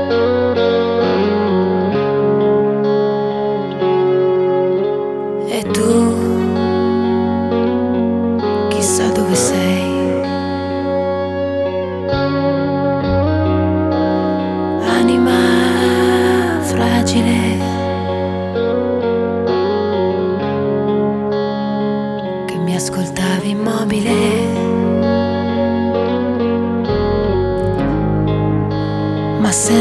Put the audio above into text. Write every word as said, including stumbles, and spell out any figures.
E tu, chissà dove sei. Anima fragile, che mi ascoltavi immobile, ma se